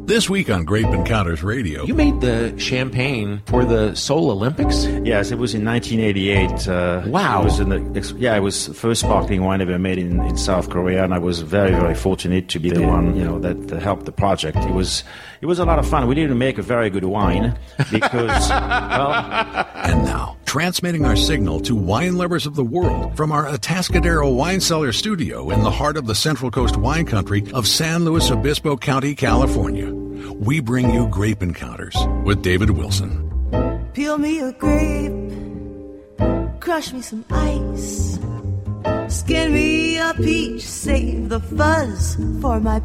This week on Grape Encounters Radio. You made the champagne for the Seoul Olympics? Yes, it was in 1988. Wow. It was the first sparkling wine ever made in South Korea, and I was very, very fortunate to be the one, that helped the project. It was a lot of fun. We didn't make a very good wine because, And now, transmitting our signal to wine lovers of the world from our Atascadero Wine Cellar studio in the heart of the Central Coast wine country of San Luis Obispo County, California, we bring you Grape Encounters with David Wilson. Peel me a grape, crush me some ice, skin me a peach, save the fuzz for my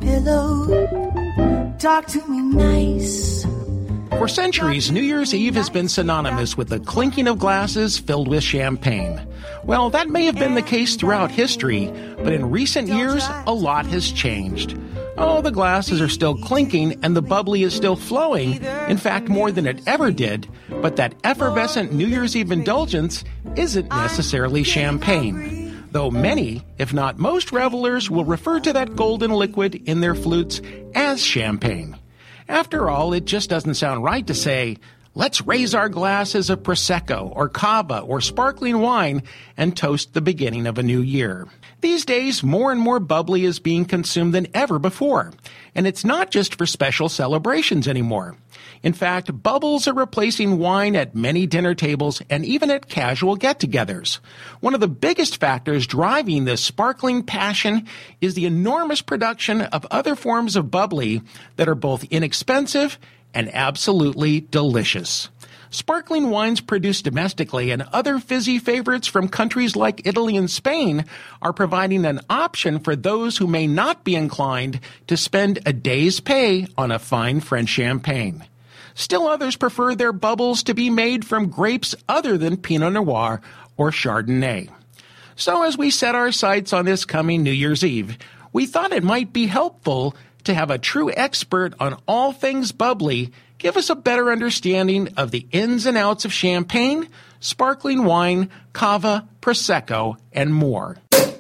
pillow, talk to me nice. For centuries, New Year's Eve has been synonymous with the clinking of glasses filled with champagne. Well, that may have been the case throughout history, but in recent years, a lot has changed. Oh, the glasses are still clinking and the bubbly is still flowing, in fact, more than it ever did, but that effervescent New Year's Eve indulgence isn't necessarily champagne, though many, if not most revelers, will refer to that golden liquid in their flutes as champagne. After all, it just doesn't sound right to say, let's raise our glasses of Prosecco or Cava or sparkling wine and toast the beginning of a new year. These days, more and more bubbly is being consumed than ever before, and it's not just for special celebrations anymore. In fact, bubbles are replacing wine at many dinner tables and even at casual get-togethers. One of the biggest factors driving this sparkling passion is the enormous production of other forms of bubbly that are both inexpensive and absolutely delicious. Sparkling wines produced domestically and other fizzy favorites from countries like Italy and Spain are providing an option for those who may not be inclined to spend a day's pay on a fine French champagne. Still others prefer their bubbles to be made from grapes other than Pinot Noir or Chardonnay. So as we set our sights on this coming New Year's Eve, we thought it might be helpful to have a true expert on all things bubbly give us a better understanding of the ins and outs of champagne, sparkling wine, cava, prosecco, and more.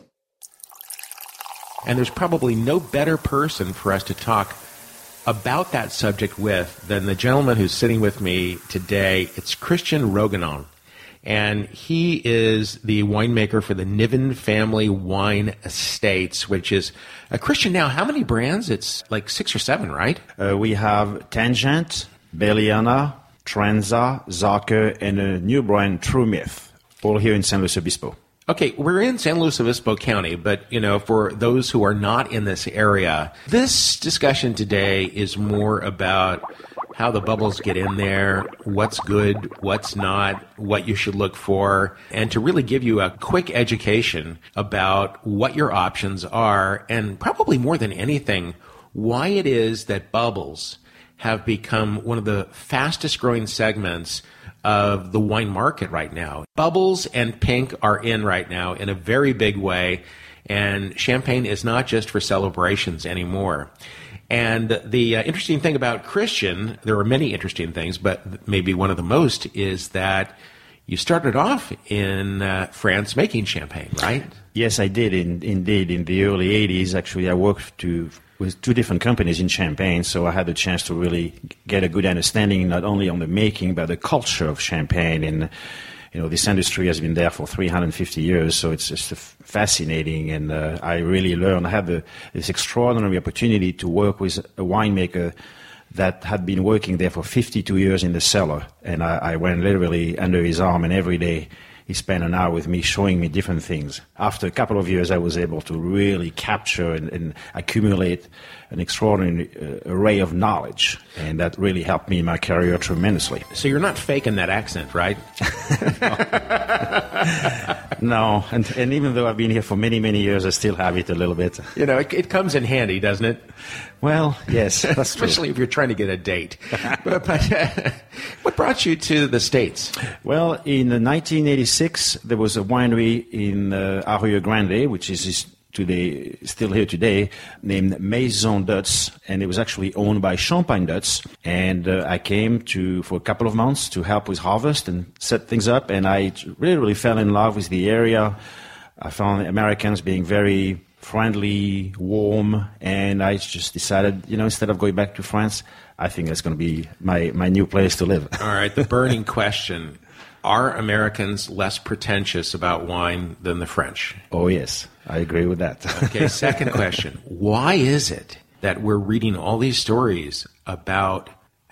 And there's probably no better person for us to talk about that subject with than the gentleman who's sitting with me today. It's Christian Roganon. And he is the winemaker for the Niven Family Wine Estates, which is Christian. Now, how many brands? It's like 6 or 7, right? We have Tangent, Belliana, Trenza, Zacher, and a new brand, True Myth, all here in San Luis Obispo. Okay, we're in San Luis Obispo County, but, for those who are not in this area, this discussion today is more about how the bubbles get in there, what's good, what's not, what you should look for, and to really give you a quick education about what your options are, and probably more than anything, why it is that bubbles have become one of the fastest growing segments of the wine market right now. Bubbles and pink are in right now in a very big way, and champagne is not just for celebrations anymore. And the interesting thing about Christian, there are many interesting things, but maybe one of the most is that you started off in France making champagne, right? Yes, I did. Indeed, in the early 80s, actually, I worked with 2 different companies in Champagne, so I had the chance to really get a good understanding not only on the making, but the culture of champagne. And, this industry has been there for 350 years, so it's just fascinating, and I really learned. I had this extraordinary opportunity to work with a winemaker that had been working there for 52 years in the cellar, and I went literally under his arm, and every day he spent an hour with me showing me different things. After a couple of years, I was able to really capture and accumulate an extraordinary array of knowledge, and that really helped me in my career tremendously. So you're not faking that accent, right? No, and even though I've been here for many, many years, I still have it a little bit. It comes in handy, doesn't it? Well, yes, that's true. Especially if you're trying to get a date. But what brought you to the States? Well, in 1986, there was a winery in Arroyo Grande, which is still here today, named Maison Dutz, and it was actually owned by Champagne Dutz. And I came for a couple of months to help with harvest and set things up, and I really, really fell in love with the area. I found Americans being very friendly, warm, and I just decided, instead of going back to France, I think that's going to be my new place to live. All right, the burning question. Are Americans less pretentious about wine than the French? Oh, yes. I agree with that. Okay, second question. Why is it that we're reading all these stories about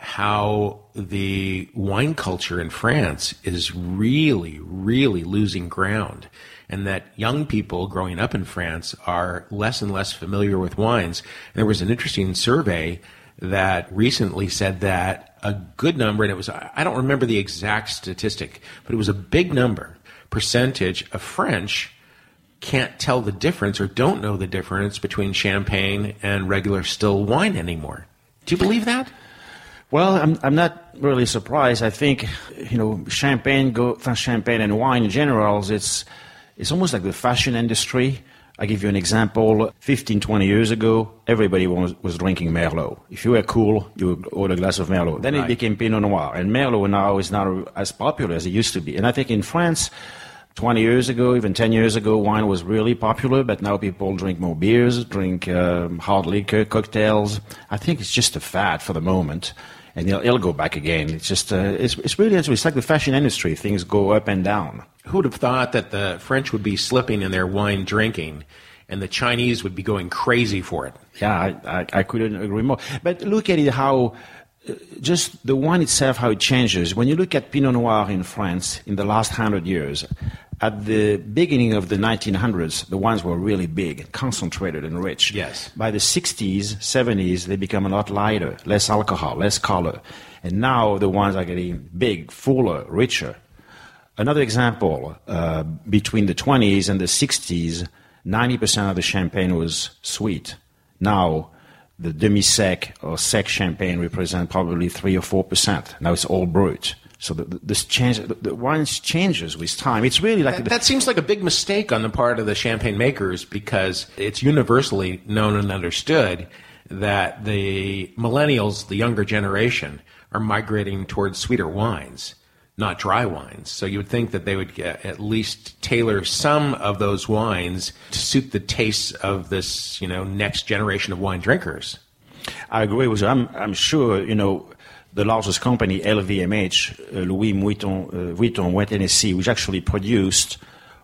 how the wine culture in France is really, really losing ground, and that young people growing up in France are less and less familiar with wines? And there was an interesting survey that recently said that a good number, and it was, I don't remember the exact statistic, but it was a big percentage of French can't tell the difference or don't know the difference between champagne and regular still wine anymore. Do you believe that? Well, I'm not really surprised. I think, champagne and wine in general, it's almost like the fashion industry. I'll give you an example. 15, 20 years ago, everybody was drinking Merlot. If you were cool, you would order a glass of Merlot. Then It became Pinot Noir. And Merlot now is not as popular as it used to be. And I think in France, 20 years ago, even 10 years ago, wine was really popular, but now people drink more beers, drink hard liquor, cocktails. I think it's just a fad for the moment. And it'll go back again. It's just, it's really interesting. It's like the fashion industry. Things go up and down. Who would have thought that the French would be slipping in their wine drinking and the Chinese would be going crazy for it? Yeah, I couldn't agree more. But look at it how, just the wine itself, how it changes. When you look at Pinot Noir in France in the last 100 years, at the beginning of the 1900s, the wines were really big, concentrated and rich. Yes. By the 60s, 70s, they become a lot lighter, less alcohol, less color. And now the wines are getting big, fuller, richer. Another example, between the 20s and the 60s, 90% of the champagne was sweet. Now, the demi-sec or sec champagne represent probably 3 or 4%. Now it's all brut. So the wine changes with time. It's really like that seems like a big mistake on the part of the champagne makers, because it's universally known and understood that the millennials, the younger generation, are migrating towards sweeter wines, not dry wines. So you would think that they would at least tailor some of those wines to suit the tastes of this, next generation of wine drinkers. I agree with you. I'm sure, the largest company, LVMH, Louis Vuitton, Wet Hennessy, which actually produced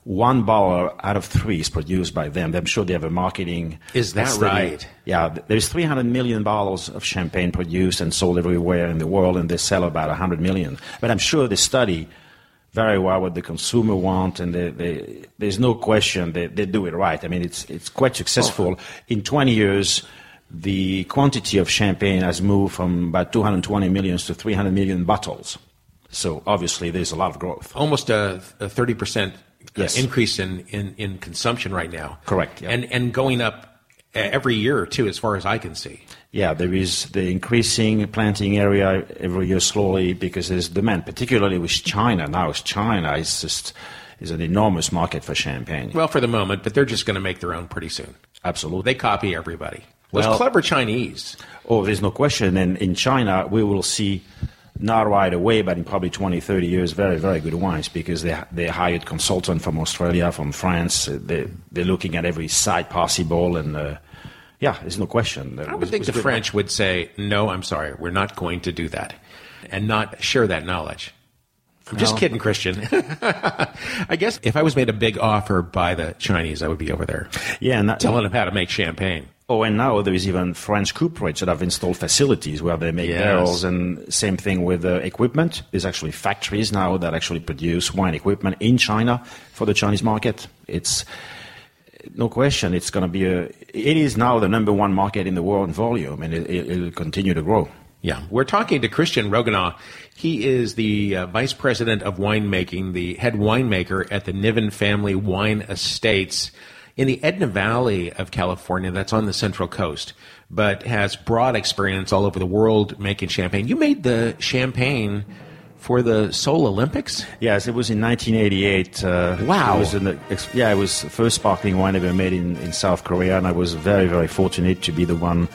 1 bottle out of 3 is produced by them. I'm sure they have a marketing. Is that study. right? Yeah, there's 300 million bottles of champagne produced and sold everywhere in the world, and they sell about 100 million. But I'm sure they study very well what the consumer want, and there's no question they do it right. I mean, it's quite successful. In 20 years, the quantity of champagne has moved from about 220 million to 300 million bottles. So obviously there's a lot of growth. Almost a 30% yes. increase in consumption right now. Correct. Yeah. And going up every year, too, as far as I can see. Yeah, there is the increasing planting area every year slowly because there's demand, particularly with China. Now China is an enormous market for champagne. Well, for the moment, but they're just going to make their own pretty soon. Absolutely. They copy everybody. Those clever Chinese. Oh, there's no question. And in China, we will see, not right away, but in probably 20, 30 years, very, very good wines because they hired consultants from Australia, from France. They're looking at every site possible. And, there's no question. I would think the French would say, no, I'm sorry, we're not going to do that, and not share that knowledge. I'm just kidding, Christian. I guess if I was made a big offer by the Chinese, I would be over there telling them how to make champagne. Oh, and now there is even French cooperage that have installed facilities where they make barrels, and same thing with equipment. There's actually factories now that actually produce wine equipment in China for the Chinese market. It's no question. It's going to be it is now the number one market in the world in volume, and it'll continue to grow. Yeah. We're talking to Christian Roguenaud. He is the vice president of winemaking, the head winemaker at the Niven Family Wine Estates in the Edna Valley of California. That's on the Central Coast, but has broad experience all over the world making champagne. You made the champagne for the Seoul Olympics? Yes, it was in 1988. Wow. It was the first sparkling wine ever made in South Korea, and I was very, very fortunate to be the one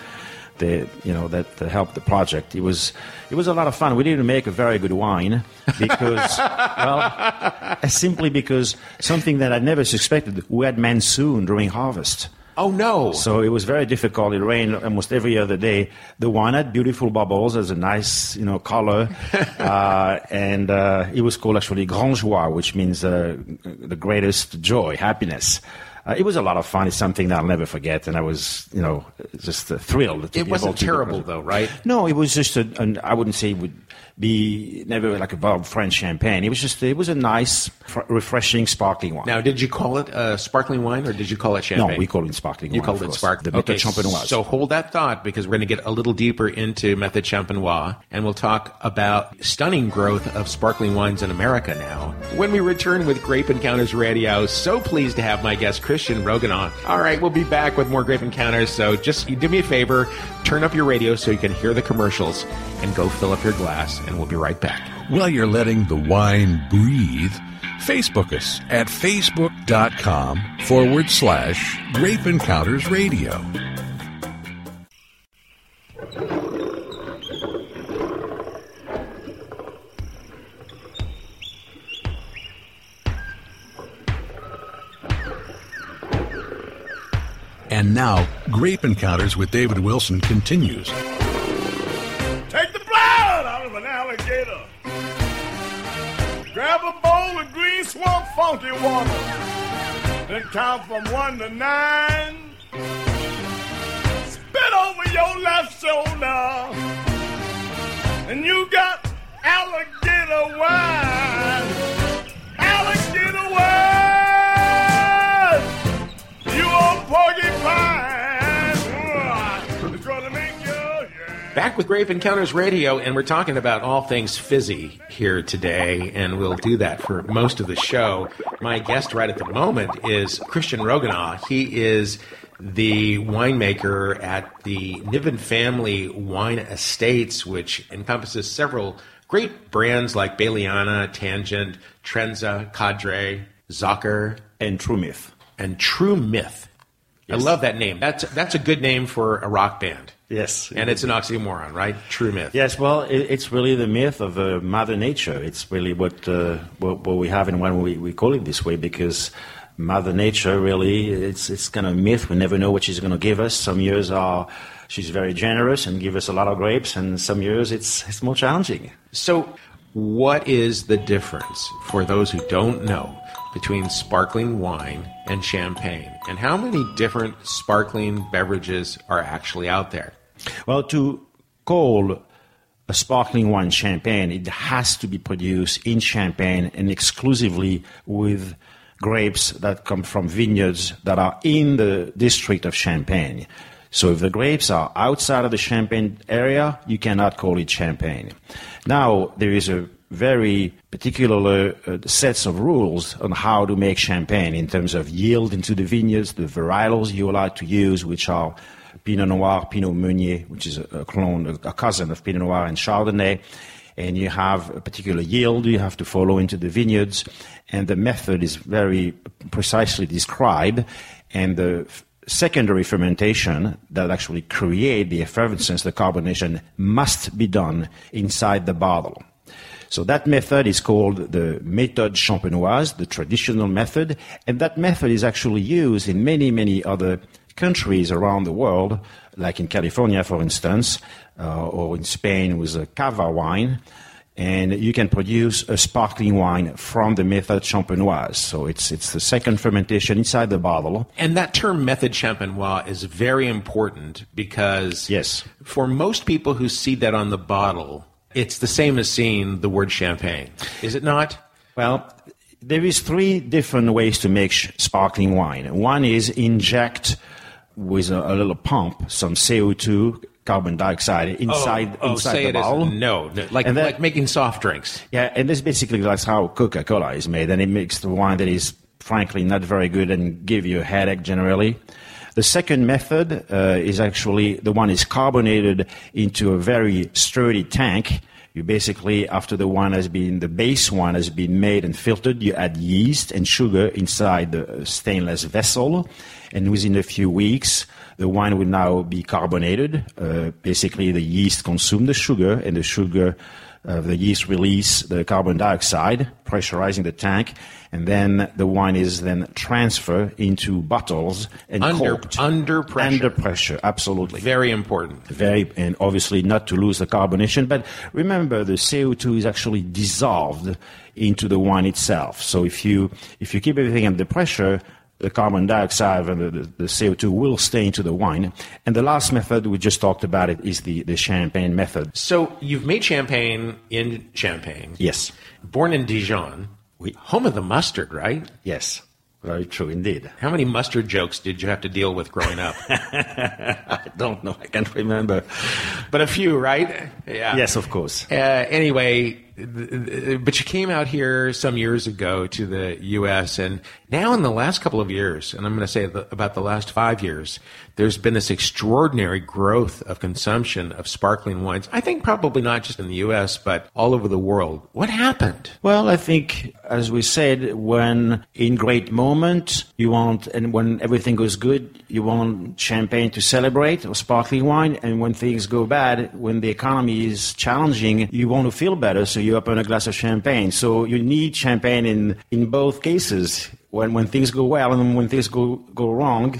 that helped the project. It was a lot of fun. We didn't make a very good wine because, simply because something that I never suspected. We had monsoon during harvest. Oh, no. So it was very difficult. It rained almost every other day. The wine had beautiful bubbles, has a nice, color. And it was called actually Grand Joie, which means the greatest joy, happiness. It was a lot of fun. It's something that I'll never forget. And I was, just thrilled. It wasn't terrible, though, right? No, it was just I wouldn't say it would be never like a French champagne. It was a nice, refreshing, sparkling wine. Now, did you call it a sparkling wine or did you call it champagne? No, we call it sparkling wine. You called it sparkling. The Méthode Champenoise. So hold that thought because we're going to get a little deeper into Méthode Champenoise and we'll talk about stunning growth of sparkling wines in America now. When we return with Grape Encounters Radio, so pleased to have my guest Christian Rogan on. All right, we'll be back with more Grape Encounters. So just do me a favor, turn up your radio so you can hear the commercials and go fill up your glass. And we'll be right back. While you're letting the wine breathe, Facebook us at facebook.com/Grape Encounters Radio. And now, Grape Encounters with David Wilson continues. Alligator. Grab a bowl of green swamp funky water. Then count from 1 to 9. Spit over your left shoulder. And you got alligator wine. Alligator wine. You old porcupine. It's gonna make you. Back with Grape Encounters Radio, and we're talking about all things fizzy here today, and we'll do that for most of the show. My guest right at the moment is Christian Roganau. He is the winemaker at the Niven Family Wine Estates, which encompasses several great brands like Baliana, Tangent, Trenza, Cadre, Zocker, and True Myth. And True Myth. Yes. I love that name. That's a good name for a rock band. Yes. And it's an oxymoron, right? True myth. Yes, well, it's really the myth of Mother Nature. It's really what we have and why we call it this way, because Mother Nature really, it's kind of myth. We never know what she's going to give us. Some years she's very generous and give us a lot of grapes, and some years it's more challenging. So what is the difference, for those who don't know, between sparkling wine and champagne? And how many different sparkling beverages are actually out there? Well, to call a sparkling wine champagne, it has to be produced in Champagne and exclusively with grapes that come from vineyards that are in the district of Champagne. So if the grapes are outside of the Champagne area, you cannot call it champagne. Now, there is a very particular sets of rules on how to make champagne in terms of yield into the vineyards, the varietals you allowed to use, which are Pinot Noir, Pinot Meunier, which is a cousin of Pinot Noir and Chardonnay. And you have a particular yield you have to follow into the vineyards. And the method is very precisely described. And the secondary fermentation that actually create the effervescence, the carbonation, must be done inside the bottle. So that method is called the Méthode Champenoise, the traditional method, and that method is actually used in many, many other countries around the world, like in California, for instance, or in Spain with a cava wine, and you can produce a sparkling wine from the Méthode Champenoise. So it's the second fermentation inside the bottle. And that term Méthode Champenoise is very important because yes, for most people who see that on the bottle, it's the same as seeing the word champagne. Is it not? Well, there is 3 different ways to make sparkling wine. One is inject with a little pump some CO2, carbon dioxide, inside the bottle. No, like making soft drinks. Yeah, and this basically that's how Coca-Cola is made, and it makes the wine that is frankly not very good and give you a headache generally. The second method is actually the one is carbonated into a very sturdy tank. You basically, after the base wine has been made and filtered, you add yeast and sugar inside the stainless vessel, and within a few weeks, The wine will now be carbonated. Basically, the yeast consume the sugar, and the sugar, the yeast release the carbon dioxide, pressurizing the tank, and then the wine is then transferred into bottles and corked. Under pressure. Under pressure, absolutely. Very important. And obviously not to lose the carbonation. But remember, the CO2 is actually dissolved into the wine itself. So if you keep everything under pressure, the carbon dioxide and the CO2 will stay into the wine. And the last method, we just talked about it, is the champagne method. So you've made champagne in Champagne. Yes. Born in Dijon. Home of the mustard, right? Yes. Very true indeed. How many mustard jokes did you have to deal with growing up? I don't know. I can't remember. But a few, right? Yeah. Yes, of course. Anyway, but you came out here some years ago to the U.S., and now in the last couple of years, and I'm going to say about the last 5 years, there's been this extraordinary growth of consumption of sparkling wines. I think probably not just in the U.S., but all over the world. What happened? Well, I think, as we said, when in great moment you want, and when everything goes good, you want champagne to celebrate or sparkling wine, and when things go bad, when the economy is challenging, you want to feel better, so you open a glass of champagne. So you need champagne in both cases, when things go well and when things go wrong.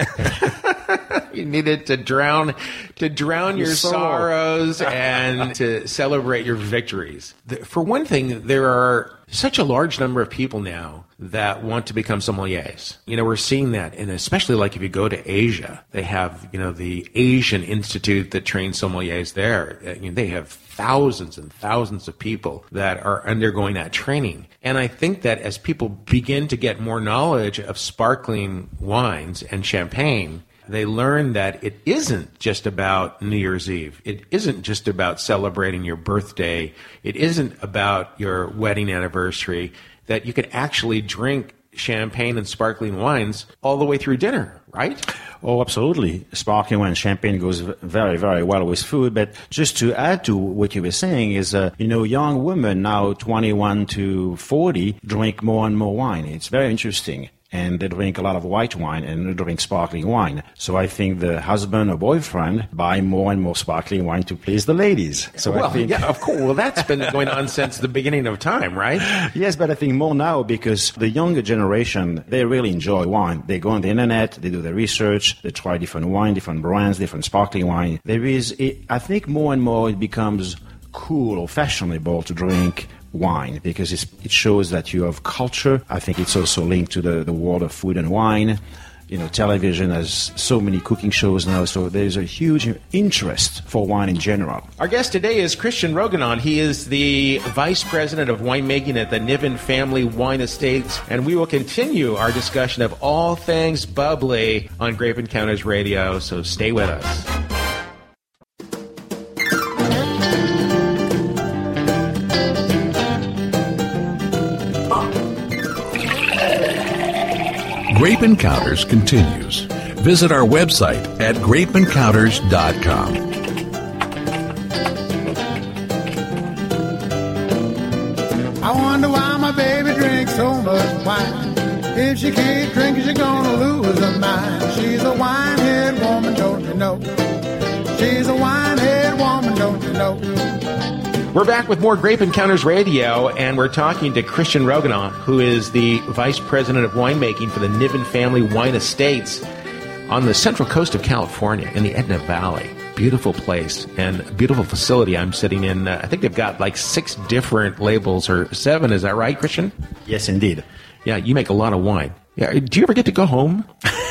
You needed to drown your sorrows and to celebrate your victories. For one thing, there are such a large number of people now that want to become sommeliers. We're seeing that, and especially like if you go to Asia, they have, the Asian Institute that trains sommeliers there. They have thousands and thousands of people that are undergoing that training. And I think that as people begin to get more knowledge of sparkling wines and champagne, they learn that it isn't just about New Year's Eve. It isn't just about celebrating your birthday. It isn't about your wedding anniversary, that you could actually drink champagne and sparkling wines all the way through dinner, right? Oh, absolutely. Sparkling wine and champagne goes very, very well with food. But just to add to what you were saying is, young women now 21 to 40 drink more and more wine. It's very interesting. And they drink a lot of white wine and they drink sparkling wine. So I think the husband or boyfriend buy more and more sparkling wine to please the ladies. So yeah, of course. Well, that's been going on since the beginning of time, right? Yes, but I think more now because the younger generation, they really enjoy wine. They go on the internet, they do their research, they try different wine, different brands, different sparkling wine. I think more and more it becomes cool or fashionable to drink wine because it shows that you have culture. I think it's also linked to the world of food and wine. Television has so many cooking shows now, so there's a huge interest for wine in general. Our guest today is Christian Roganon. He is the Vice President of Winemaking at the Niven Family Wine Estates, and we will continue our discussion of all things bubbly on Grape Encounters Radio, so stay with us. Grape Encounters continues. Visit our website at grapeencounters.com. I wonder why my baby drinks so much wine. If she can't drink, she's gonna lose her mind. She's a winehead woman, don't you know? She's a winehead woman, don't you know? We're back with more Grape Encounters Radio, and we're talking to Christian Roganon, who is the Vice President of Winemaking for the Niven Family Wine Estates on the central coast of California in the Edna Valley. Beautiful place and a beautiful facility I'm sitting in. I think they've got like 6 different labels, or 7. Is that right, Christian? Yes, indeed. Yeah, you make a lot of wine. Yeah, do you ever get to go home?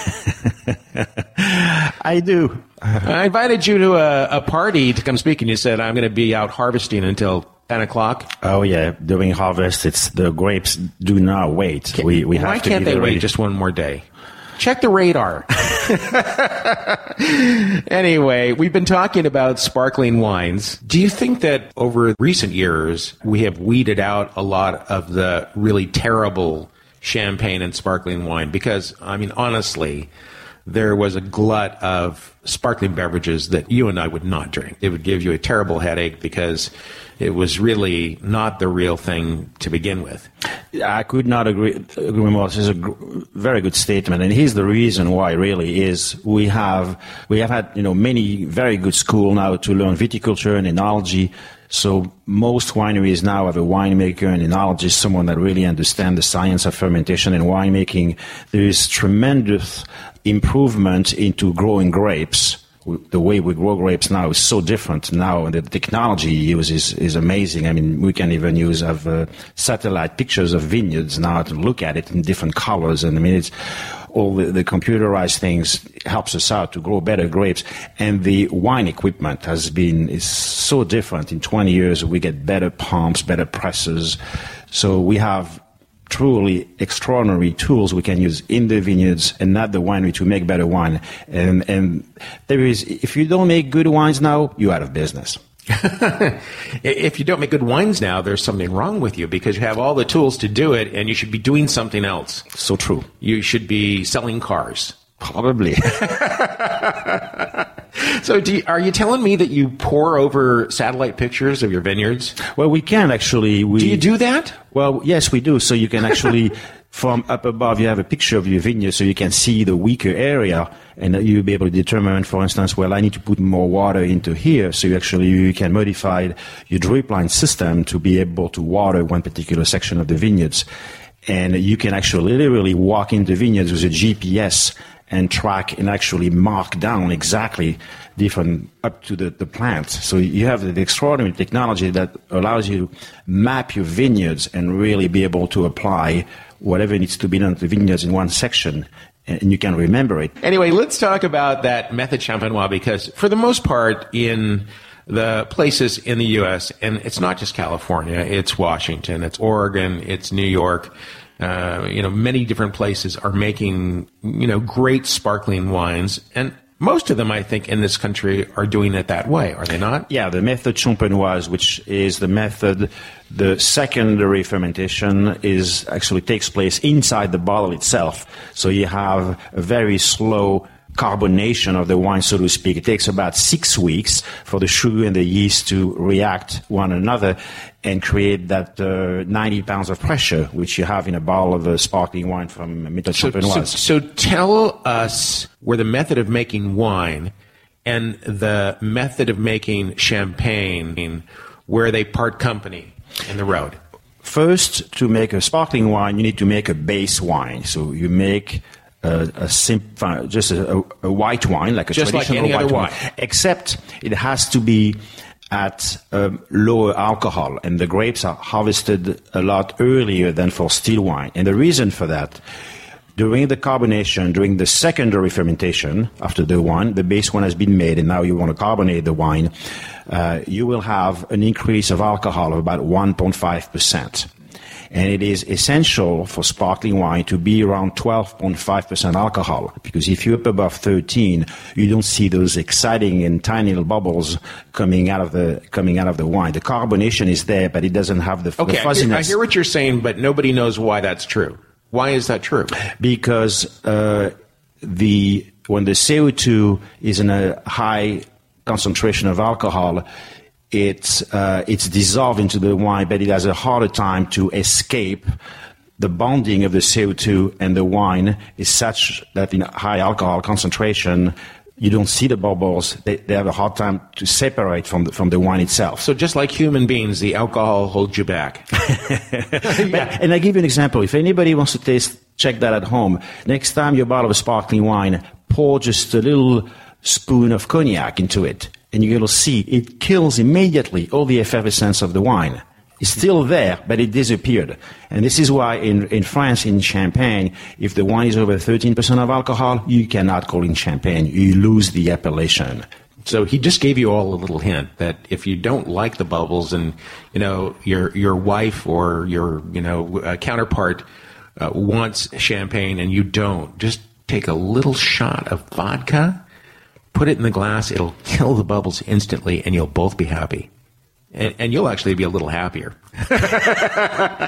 I do. I invited you to a party to come speak, and you said, I'm going to be out harvesting until 10 o'clock. Oh, yeah. During harvest, the grapes do not wait. We have why to can't they wait just one more day? Check the radar. Anyway, we've been talking about sparkling wines. Do you think that over recent years, we have weeded out a lot of the really terrible champagne and sparkling wine? Because, honestly, there was a glut of sparkling beverages that you and I would not drink. It would give you a terrible headache because it was really not the real thing to begin with. I could not agree more. This is a very good statement, and here's the reason why. Really, is we have had many very good schools now to learn viticulture and enology. So most wineries now have a winemaker and enologist, someone that really understands the science of fermentation and winemaking. There is tremendous improvement into growing grapes. The way we grow grapes now is so different now, and the technology used is amazing. I mean, we can even use satellite pictures of vineyards now to look at it in different colors. And I mean, it's all the computerized things helps us out to grow better grapes. And the wine equipment is so different. In 20 years, we get better pumps, better presses. So we have truly extraordinary tools we can use in the vineyards and not the winery to make better wine. And if you don't make good wines now, you're out of business. If you don't make good wines now, there's something wrong with you because you have all the tools to do it and you should be doing something else. So true. You should be selling cars. Probably. So are you telling me that you pour over satellite pictures of your vineyards? Well, we can actually. Do you do that? Well, yes, we do. So you can actually, from up above, you have a picture of your vineyard so you can see the weaker area and you'll be able to determine, for instance, well, I need to put more water into here. So you can modify your drip line system to be able to water one particular section of the vineyards. And you can actually literally walk into vineyards with a GPS and track and actually mark down exactly different up to the plant. So you have the extraordinary technology that allows you to map your vineyards and really be able to apply whatever needs to be done to the vineyards in one section, and you can remember it. Anyway, let's talk about that method champenois, because for the most part in the places in the U.S., and it's not just California, it's Washington, it's Oregon, it's New York, many different places are making, great sparkling wines. And most of them, I think, in this country are doing it that way, are they not? Yeah, the method champenoise, which is the method, the secondary fermentation actually takes place inside the bottle itself. So you have a very slow carbonation of the wine, so to speak. It takes about 6 weeks for the sugar and the yeast to react one another and create that 90 pounds of pressure, which you have in a bottle of sparkling wine from Method Champenoise. So tell us where the method of making wine and the method of making champagne, where they part company in the road. First, to make a sparkling wine, you need to make a base wine. So you make a white wine, like a just traditional like any white other wine, except it has to be at lower alcohol, and the grapes are harvested a lot earlier than for still wine. And the reason for that, during the carbonation, during the secondary fermentation, after the wine, the base one has been made, and now you want to carbonate the wine, you will have an increase of alcohol of about 1.5%. And it is essential for sparkling wine to be around 12.5% alcohol, because if you're up above 13, you don't see those exciting and tiny little bubbles coming out of the wine. The carbonation is there, but it doesn't have the fuzziness. I hear what you're saying, but nobody knows why that's true. Why is that true? Because when the CO2 is in a high concentration of alcohol, it's dissolved into the wine, but it has a harder time to escape. The bonding of the CO2 and the wine is such that in high alcohol concentration, you don't see the bubbles. They have a hard time to separate from the wine itself. So just like human beings, the alcohol holds you back. Yeah. And I give you an example. If anybody wants to check that at home. Next time you bottle of sparkling wine, pour just a little spoon of cognac into it. And you're going to see it kills immediately all the effervescence of the wine. It's still there, but it disappeared. And this is why in France, in Champagne, if the wine is over 13% of alcohol, you cannot call it champagne. You lose the appellation. So he just gave you all a little hint that if you don't like the bubbles and, your wife or your, counterpart wants champagne and you don't, just take a little shot of vodka, put it in the glass, it'll kill the bubbles instantly, and you'll both be happy. And you'll actually be a little happier.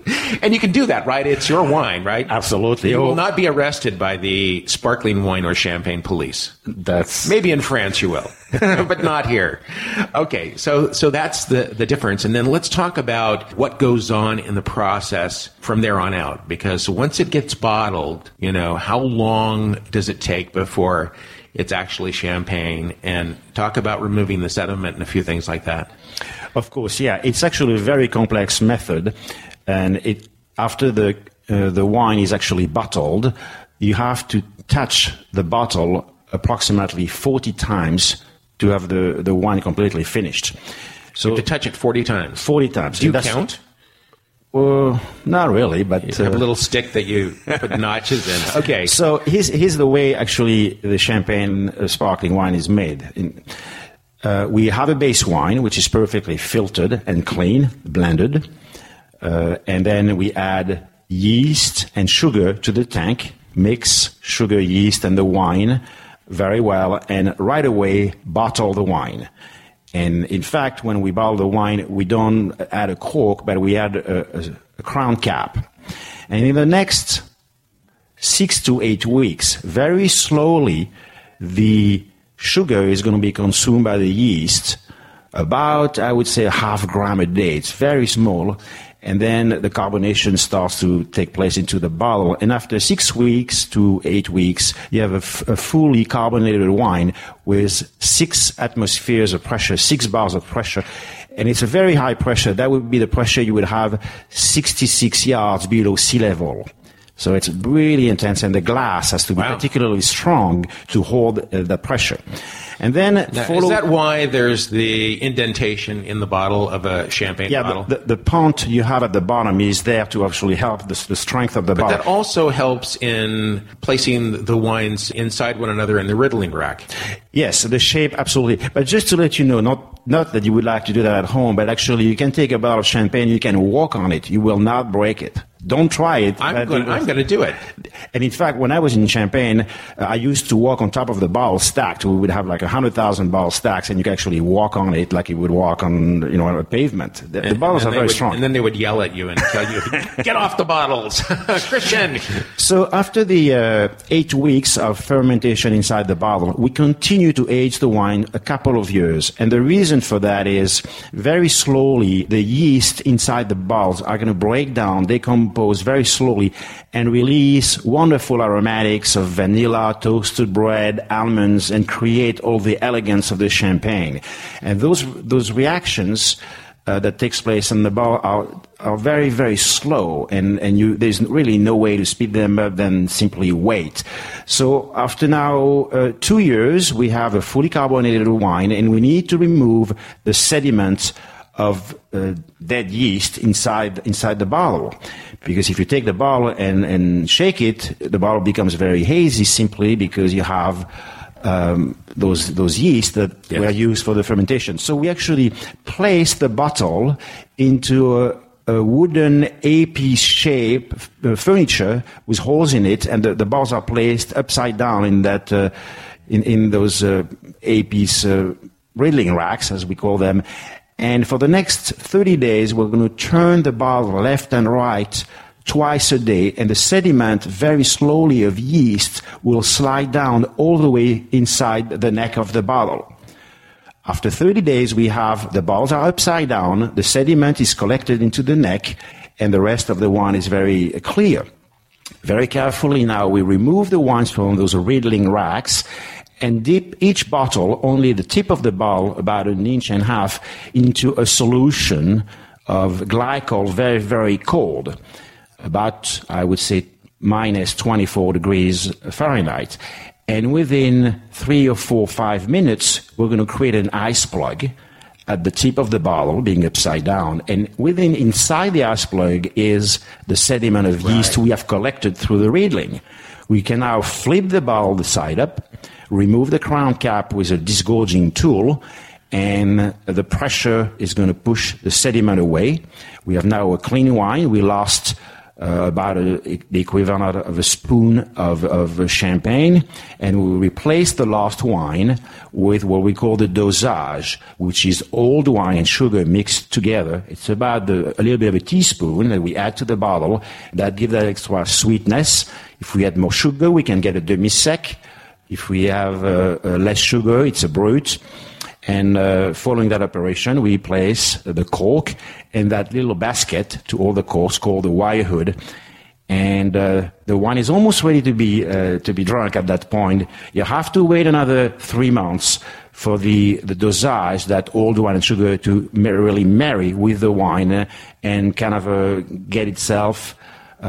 And you can do that, right? It's your wine, right? Absolutely. You will not be arrested by the sparkling wine or champagne police. That's Maybe in France you will, but not here. Okay, so that's the difference. And then let's talk about what goes on in the process from there on out. Because once it gets bottled, how long does it take before it's actually champagne? And talk about removing the sediment and a few things like that. Of course, yeah. It's actually a very complex method, and after the wine is actually bottled, you have to touch the bottle approximately 40 times to have the wine completely finished. So you have to touch it 40 times. 40 times. Do you count? Well, not really, but you have a little stick that you put notches in. Okay. So here's the way actually the champagne sparkling wine is made. We have a base wine, which is perfectly filtered and clean, blended. And then we add yeast and sugar to the tank, mix sugar, yeast, and the wine very well, and right away bottle the wine. And in fact, when we bottle the wine, we don't add a cork, but we add a crown cap. And in the next 6 to 8 weeks, very slowly, the sugar is going to be consumed by the yeast, about, I would say, 0.5 gram a day. It's very small. And then the carbonation starts to take place into the bottle. And after 6 weeks to 8 weeks, you have a fully carbonated wine with 6 atmospheres of pressure, 6 bars of pressure. And it's a very high pressure. That would be the pressure you would have 66 yards below sea level. So it's really intense, and the glass has to be particularly strong to hold the pressure. And then is that why there's the indentation in the bottle of a champagne bottle? Yeah, the pont you have at the bottom is there to actually help the strength of the bottle. But that also helps in placing the wines inside one another in the riddling rack. Yes, the shape, absolutely. But just to let you know, not that you would like to do that at home, but actually you can take a bottle of champagne, you can walk on it. You will not break it. Don't try it. I'm going to do it. And in fact, when I was in Champagne, I used to walk on top of the bottle stacked. We would have like 100,000 bottle stacks, and you could actually walk on it like you would walk on, a pavement. The bottles are very strong. And then they would yell at you and tell you, "Get off the bottles, Christian." So after the 8 weeks of fermentation inside the bottle, we continue to age the wine a couple of years. And the reason for that is very slowly the yeast inside the bottles are going to break down, decompose very slowly, and release wonderful aromatics of vanilla, toasted bread, almonds, and create all the elegance of the champagne. And those reactions that takes place in the bottle are very, very slow, and there's really no way to speed them up than simply wait. So after now 2 years, we have a fully carbonated wine, and we need to remove the sediment of dead yeast inside the bottle. Because if you take the bottle and shake it, the bottle becomes very hazy simply because you have those yeast that were used for the fermentation. So we actually place the bottle into a wooden A-piece shape furniture with holes in it, and the bottles are placed upside down in that in those A-piece riddling racks, as we call them. And for the next 30 days, we're going to turn the bottle left and right twice a day, and the sediment very slowly of yeast will slide down all the way inside the neck of the bottle. After 30 days, we have the bottles are upside down, the sediment is collected into the neck, and the rest of the wine is very clear. Very carefully now, we remove the wines from those riddling racks and dip each bottle, only the tip of the bottle, about 1.5 inches, into a solution of glycol, very, very cold, about, I would say, minus 24 degrees Fahrenheit. And within 3 or 4, 5 minutes, we're going to create an ice plug at the tip of the bottle, being upside down. And inside the ice plug is the sediment of yeast we have collected through the riddling. We can now flip the bottle side up, remove the crown cap with a disgorging tool, and the pressure is going to push the sediment away. We have now a clean wine. We lost about the equivalent of a spoon of champagne, and we replace the lost wine with what we call the dosage, which is old wine and sugar mixed together. It's about a little bit of a teaspoon that we add to the bottle that gives that extra sweetness. If we add more sugar, we can get a demi-sec. If we have less sugar, it's a brut. And following that operation, we place the cork in that little basket to all the corks called the wire hood. And the wine is almost ready to be drunk at that point. You have to wait another 3 months for the dosage, that old wine and sugar, to really marry with the wine and kind of get itself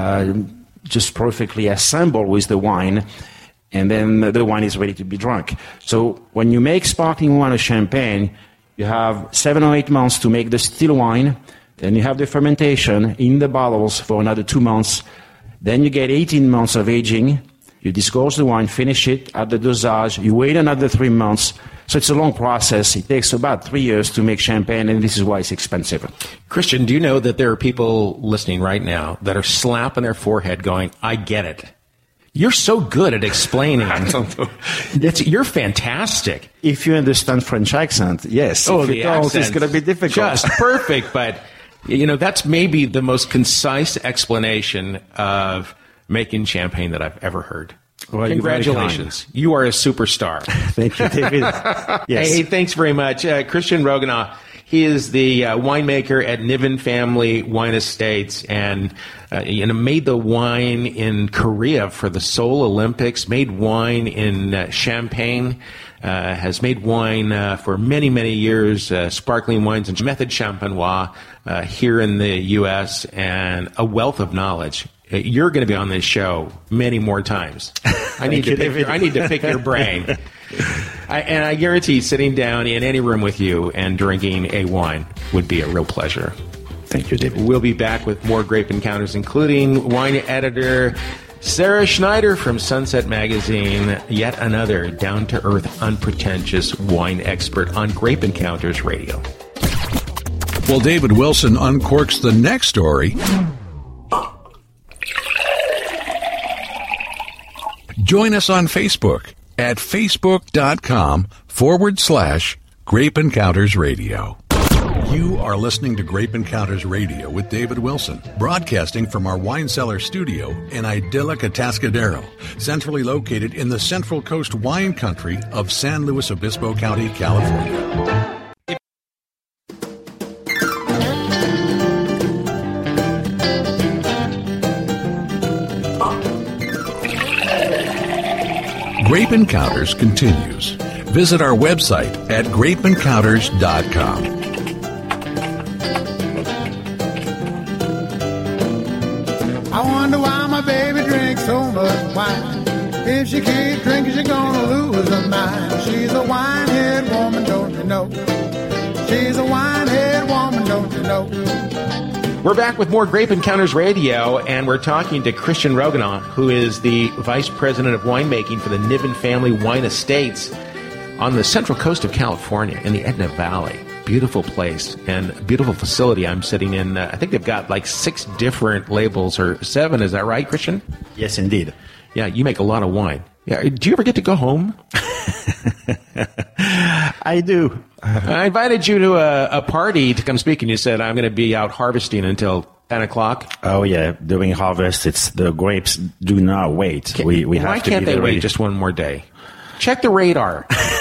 just perfectly assembled with the wine. And then the wine is ready to be drunk. So when you make sparkling wine or champagne, you have 7 or 8 months to make the still wine. Then you have the fermentation in the bottles for another 2 months. Then you get 18 months of aging. You disgorge the wine, finish it, add the dosage. You wait another 3 months. So it's a long process. It takes about 3 years to make champagne, and this is why it's expensive. Christian, do you know that there are people listening right now that are slapping their forehead going, I get it. You're so good at explaining. You're fantastic. If you understand French accent, yes. Oh, if you don't, it's going to be difficult. Just perfect. But, that's maybe the most concise explanation of making champagne that I've ever heard. Well, congratulations. You are a superstar. Thank you, David. Yes. Hey, thanks very much. Christian Rogonaut. He is the winemaker at Niven Family Wine Estates, and made the wine in Korea for the Seoul Olympics, made wine in Champagne, has made wine for many, many years, sparkling wines and Method Champenois here in the U.S., and a wealth of knowledge. You're going to be on this show many more times. I need to pick your brain. And I guarantee sitting down in any room with you and drinking a wine would be a real pleasure. Thank you, David. We'll be back with more Grape Encounters, including wine editor Sarah Schneider from Sunset Magazine, yet another down-to-earth, unpretentious wine expert on Grape Encounters Radio. While David Wilson uncorks the next story, join us on Facebook at facebook.com/Grape Encounters Radio. You are listening to Grape Encounters Radio with David Wilson, broadcasting from our wine cellar studio in idyllic Atascadero, centrally located in the Central Coast wine country of San Luis Obispo County, California. Grape Encounters continues. Visit our website at grapeencounters.com. I wonder why my baby drinks so much wine. If she keeps drinking, she's gonna lose her mind. She's a winehead woman, don't you know? She's a winehead woman, don't you know? We're back with more Grape Encounters Radio, and we're talking to Christian Rogonaut, who is the Vice President of Winemaking for the Niven Family Wine Estates on the Central Coast of California in the Edna Valley. Beautiful place and beautiful facility I'm sitting in. I think they've got like 6 different labels, or 7. Is that right, Christian? Yes, indeed. Yeah, you make a lot of wine. Yeah, do you ever get to go home? I do. I invited you to a party to come speak, and you said, I'm going to be out harvesting until 10 o'clock. Oh, yeah. During harvest, the grapes do not wait. We have why to can't be they ready. wait just one more day? Check the radar.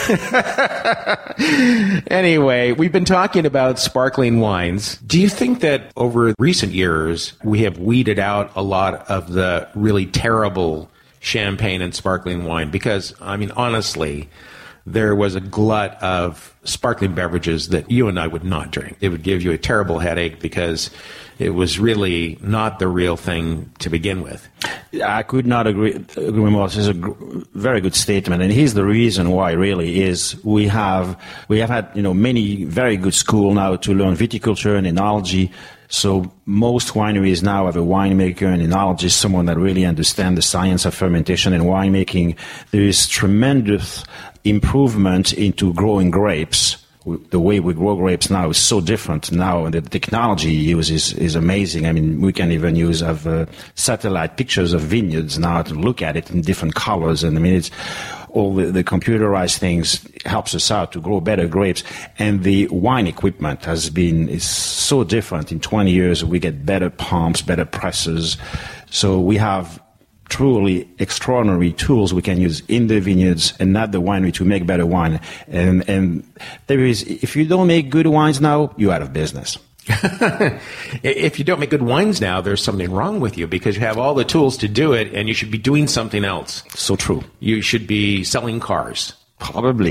Anyway, we've been talking about sparkling wines. Do you think that over recent years, we have weeded out a lot of the really terrible champagne and sparkling wine? Because, I mean, honestly, there was a glut of sparkling beverages that you and I would not drink. It would give you a terrible headache because it was really not the real thing to begin with. I could not agree more. This is a very good statement, and here's the reason why. Really, is we have had many very good schools now to learn viticulture and enology. So most wineries now have a winemaker and enologist, someone that really understands the science of fermentation and winemaking. There is tremendous improvement into growing grapes the way we grow grapes now is so different now, and the technology used is amazing. I mean, we can even use satellite pictures of vineyards now to look at it in different colors, and I mean, it's all the computerized things helps us out to grow better grapes. And the wine equipment is so different. In 20 years, we get better pumps, better presses. So we have truly extraordinary tools we can use in the vineyards and at the winery to make better wine. And if you don't make good wines now, you're out of business. If you don't make good wines now, there's something wrong with you, because you have all the tools to do it, and you should be doing something else. So true. You should be selling cars. Probably.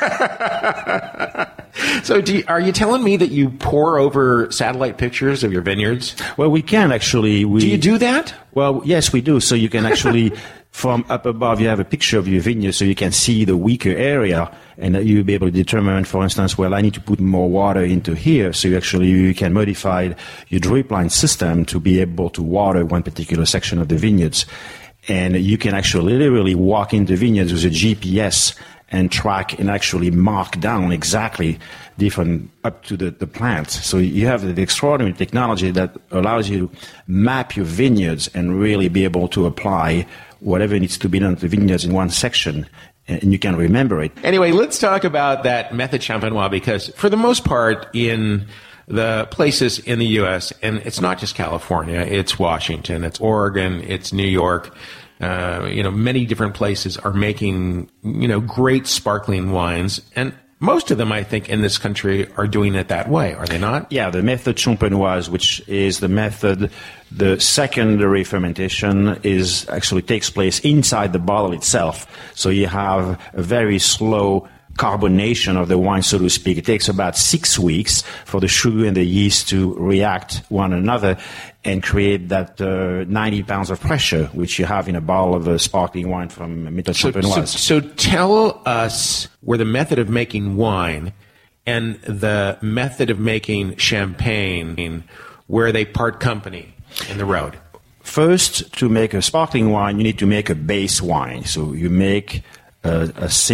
So are you telling me that you pour over satellite pictures of your vineyards? Well, we can actually. Do you do that? Well, yes, we do. So you can actually, from up above, you have a picture of your vineyard, so you can see the weaker area, and you'll be able to determine, for instance, well, I need to put more water into here. So you can modify your drip line system to be able to water one particular section of the vineyards. And you can actually literally walk into vineyards with a GPS and track and actually mark down exactly different up to the plant. So you have the extraordinary technology that allows you to map your vineyards and really be able to apply whatever needs to be done to the vineyards in one section, and you can remember it. Anyway, let's talk about that method champenois, because for the most part in the places in the U.S., and it's not just California, it's Washington, it's Oregon, it's New York, many different places are making, great sparkling wines. And most of them, I think, in this country are doing it that way, are they not? Yeah, the method champenoise, which is the method, the secondary fermentation actually takes place inside the bottle itself. So you have a very slow carbonation of the wine, so to speak. It takes about 6 weeks for the sugar and the yeast to react one another and create that 90 pounds of pressure, which you have in a bottle of sparkling wine from Method Champenoise. So tell us where the method of making wine and the method of making champagne, where they part company in the road. First, to make a sparkling wine, you need to make a base wine. So you make a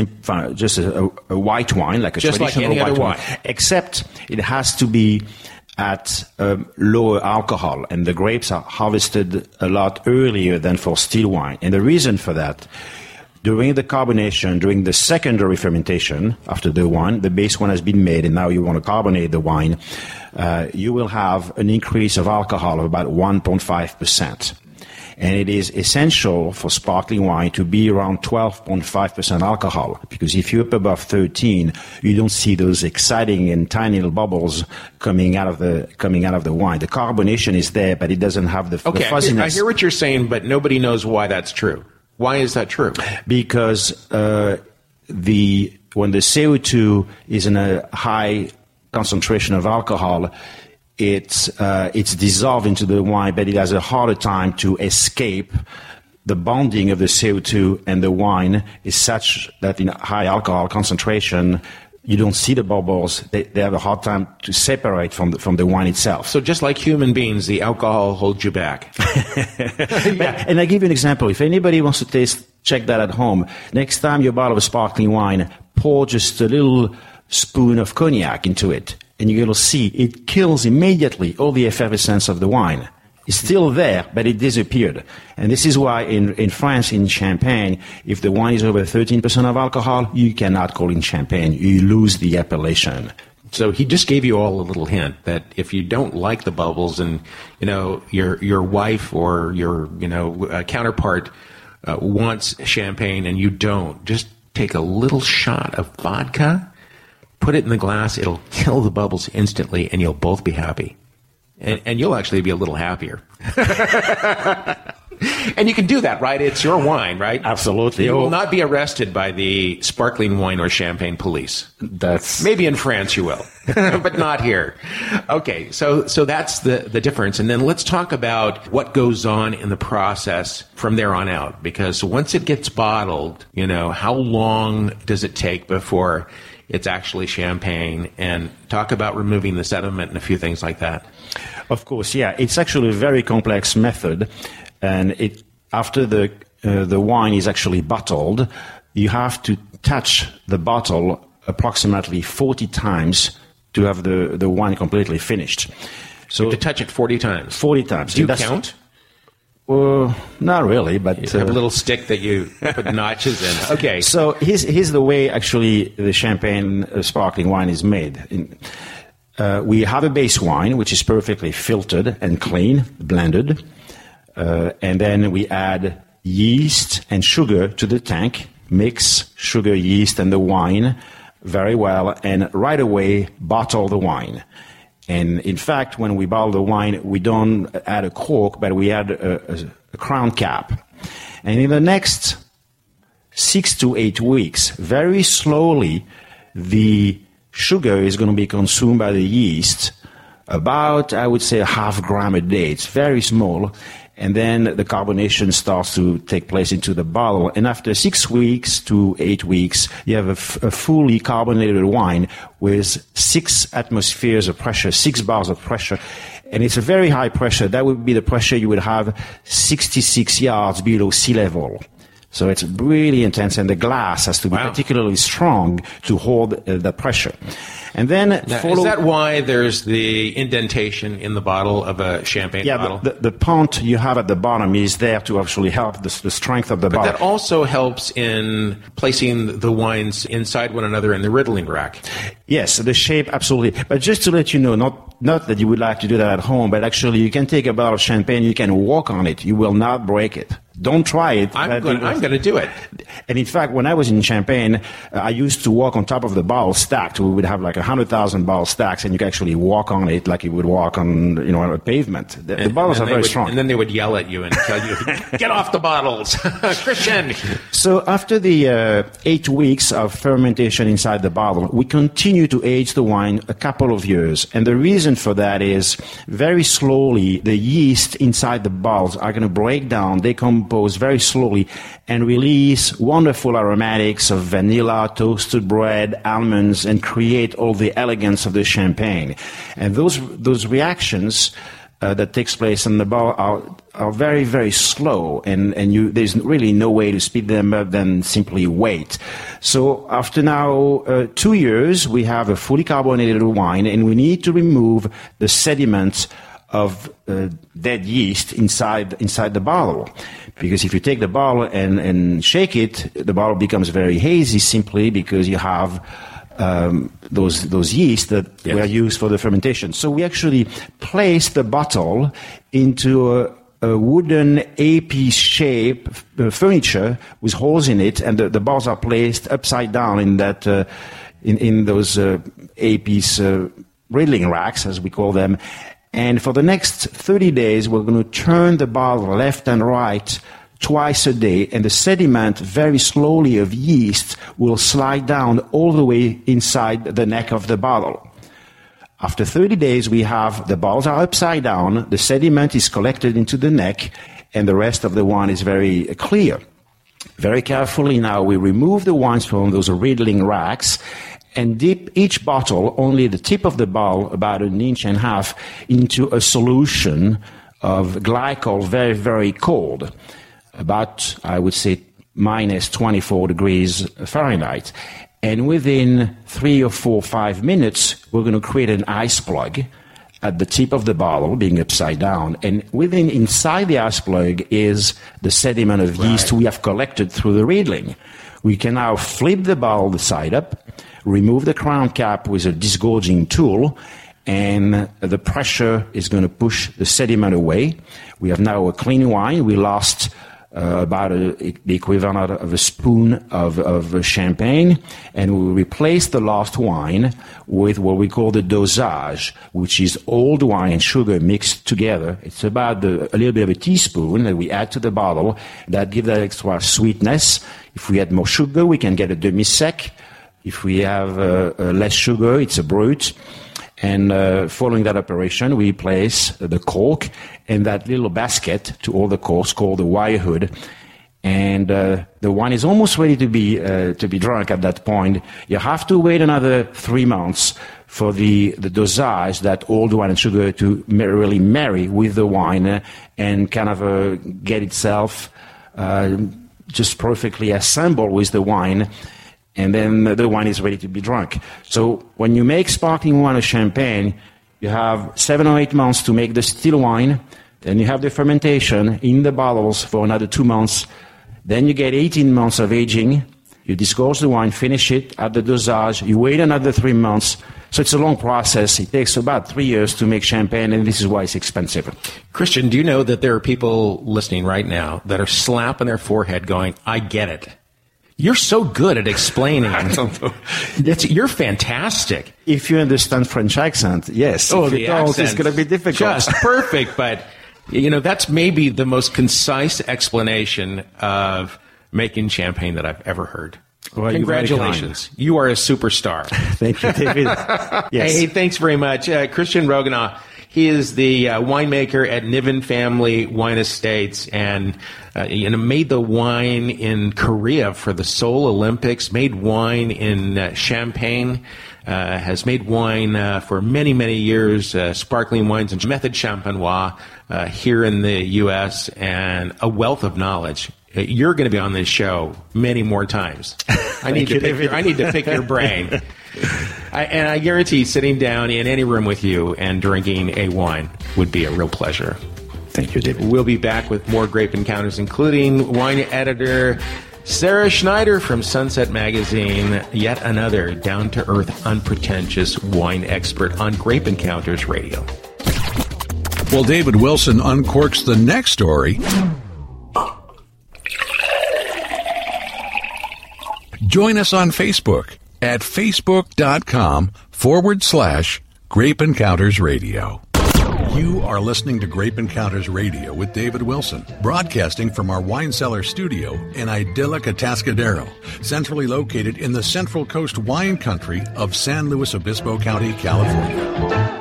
white wine, like a just traditional like any white other wine, except it has to be at lower alcohol, and the grapes are harvested a lot earlier than for still wine. And the reason for that, during the carbonation, during the secondary fermentation, after the base one has been made, and now you want to carbonate the wine, you will have an increase of alcohol of about 1.5%. And it is essential for sparkling wine to be around 12.5% alcohol, because if you're up above 13, you don't see those exciting and tiny little bubbles coming out of the wine. The carbonation is there, but it doesn't have the fuzziness. I hear what you're saying, but nobody knows why that's true. Why is that true? Because when the CO2 is in a high concentration of alcohol, it's dissolved into the wine, but it has a harder time to escape. The bonding of the CO2 and the wine is such that in high alcohol concentration, you don't see the bubbles. They have a hard time to separate from the wine itself. So just like human beings, the alcohol holds you back. Yeah, and I give you an example. If anybody wants to check that at home. Next time you bottle of sparkling wine, pour just a little spoon of cognac into it, and you're going to see it kills immediately all the effervescence of the wine. It's still there, but it disappeared. And this is why in France, in Champagne, if the wine is over 13% of alcohol, you cannot call it Champagne. You lose the appellation. So he just gave you all a little hint that if you don't like the bubbles, and your wife or your counterpart wants champagne and you don't, just take a little shot of vodka, put it in the glass. It'll kill the bubbles instantly, and you'll both be happy. And you'll actually be a little happier. And you can do that, right? It's your wine, right? Absolutely. You will not be arrested by the sparkling wine or champagne police. Maybe in France you will, but not here. Okay, so that's the difference. And then let's talk about what goes on in the process from there on out. Because once it gets bottled, how long does it take before it's actually champagne? And talk about removing the sediment and a few things like that. Of course, yeah. It's actually a very complex method. And after the wine is actually bottled, you have to touch the bottle approximately 40 times to have the wine completely finished. So to touch it 40 times. 40 times. Do you count? Not really, but you have a little stick that you put notches in. Okay. So here's the way actually the champagne sparkling wine is made. We have a base wine which is perfectly filtered and clean, blended, and then we add yeast and sugar to the tank. Mix sugar, yeast, and the wine very well, and right away bottle the wine. And in fact, when we bottle the wine, we don't add a cork, but we add a crown cap. And in the next 6 to 8 weeks, very slowly, the sugar is going to be consumed by the yeast, about, I would say, 0.5 gram a day. It's very small. And then the carbonation starts to take place into the bottle. And after 6 weeks to 8 weeks, you have a fully carbonated wine with 6 atmospheres of pressure, 6 bars of pressure. And it's a very high pressure. That would be the pressure you would have 66 yards below sea level. So it's really intense, and the glass has to be particularly strong to hold the pressure. And then is that why there's the indentation in the bottle of a champagne bottle? Yeah, the pont you have at the bottom is there to actually help the strength of the bottle. But that also helps in placing the wines inside one another in the riddling rack. Yes, the shape, absolutely. But just to let you know, not that you would like to do that at home, but actually you can take a bottle of champagne, you can walk on it. You will not break it. Don't try it. I'm going to do it. And in fact, when I was in Champagne, I used to walk on top of the bottle stacked. We would have like 100,000 bottle stacks, and you could actually walk on it like you would walk on, on a pavement. The bottles are very strong. And then they would yell at you and tell you, "Get off the bottles, Christian." So after the 8 weeks of fermentation inside the bottle, we continue to age the wine a couple of years. And the reason for that is very slowly the yeast inside the bottles are going to break down, decompose very slowly, and release wonderful aromatics of vanilla, toasted bread, almonds, and create all the elegance of the champagne. And those reactions that takes place in the bottle are very, very slow, and there's really no way to speed them up than simply wait. So after now 2 years, we have a fully carbonated wine, and we need to remove the sediment of dead yeast inside the bottle. Because if you take the bottle and shake it, the bottle becomes very hazy simply because you have those yeast that were used for the fermentation. So we actually place the bottle into a wooden A-piece shape furniture with holes in it, and the bottles are placed upside down in that in those A-piece riddling racks, as we call them. And for the next 30 days, we're going to turn the bottle left and right twice a day, and the sediment very slowly of yeast will slide down all the way inside the neck of the bottle. After 30 days, we have the bottles are upside down, the sediment is collected into the neck, and the rest of the wine is very clear. Very carefully now, we remove the wines from those riddling racks and dip each bottle, only the tip of the bottle, about 1.5 inches, into a solution of glycol, very, very cold, about, I would say, minus 24 degrees Fahrenheit. And within 3 or 4 or 5 minutes, we're going to create an ice plug at the tip of the bottle, being upside down. And inside the ice plug is the sediment of yeast we have collected through the riddling. We can now flip the bottle the side up, remove the crown cap with a disgorging tool, and the pressure is going to push the sediment away. We have now a clean wine. We lost about the equivalent of a spoon of champagne, and we replace the lost wine with what we call the dosage, which is old wine and sugar mixed together. It's about a little bit of a teaspoon that we add to the bottle that gives that extra sweetness. If we add more sugar, we can get a demi-sec. If we have less sugar, it's a brut. And following that operation, we place the cork in that little basket to all the corks called the wire hood. And the wine is almost ready to be drunk at that point. You have to wait another 3 months for the dosage, that old wine and sugar, to really marry with the wine and kind of get itself just perfectly assembled with the wine. and then the wine is ready to be drunk. So when you make sparkling wine or champagne, you have 7 or 8 months to make the still wine. Then you have the fermentation in the bottles for another 2 months. Then you get 18 months of aging. You disgorge the wine, finish it, add the dosage. You wait another 3 months. So it's a long process. It takes about 3 years to make champagne, and this is why it's expensive. Christian, do you know that there are people listening right now that are slapping their forehead going, I get it. You're so good at explaining. I don't know. You're fantastic. If you understand French accent, yes. Oh, if the you don't, accent. it's going to be difficult. Just perfect, but, that's maybe the most concise explanation of making champagne that I've ever heard. Well, congratulations. You are a superstar. Thank you, David. Yes. Hey, thanks very much. Christian Rogonaw, he is the winemaker at Niven Family Wine Estates and made the wine in Korea for the Seoul Olympics, made wine in Champagne, has made wine for many, many years, sparkling wines and Method Champenois here in the U.S., and a wealth of knowledge. You're going to be on this show many more times. I need to pick your brain. I guarantee sitting down in any room with you and drinking a wine would be a real pleasure. Thank you, David. We'll be back with more Grape Encounters, including wine editor Sarah Schneider from Sunset Magazine, yet another down-to-earth, unpretentious wine expert on Grape Encounters Radio. Well, David Wilson uncorks the next story. Join us on Facebook at facebook.com/Grape Encounters Radio. You are listening to Grape Encounters Radio with David Wilson, broadcasting from our wine cellar studio in idyllic Atascadero, centrally located in the Central Coast wine country of San Luis Obispo County, California.